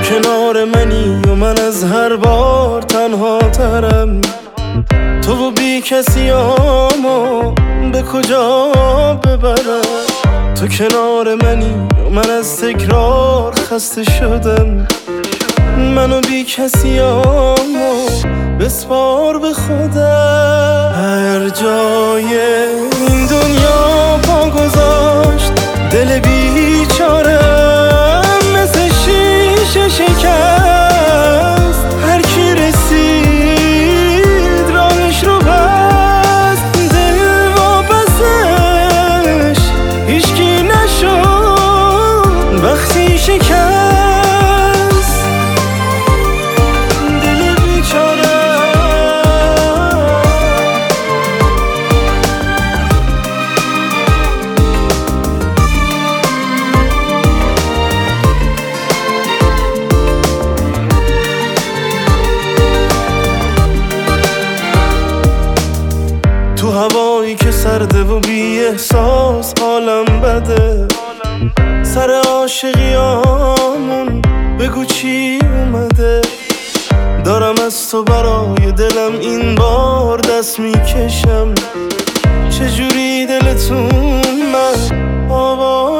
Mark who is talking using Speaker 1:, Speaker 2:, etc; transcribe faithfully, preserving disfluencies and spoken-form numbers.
Speaker 1: کنار منی و من از هر بار تنها ترم. تو و بی کسیامو به کجا ببرم؟ تو کنار منی و من از تکرار خسته شدم. منو بی کسیامو بسپار به خودم. هر جای این دنیا پا گذاشت دل بیچارم مثل شیشه شکست. هر کی رسید راهش رو بست، دل واپسش هیچکی نشد وقتی شکست. تو هوایی که سرده و بی احساس حالم بده. سر عاشقیامون بگو چی اومده؟ دارم از تو برای دلم این بار دست میکشم. چجوری دلتون من آواز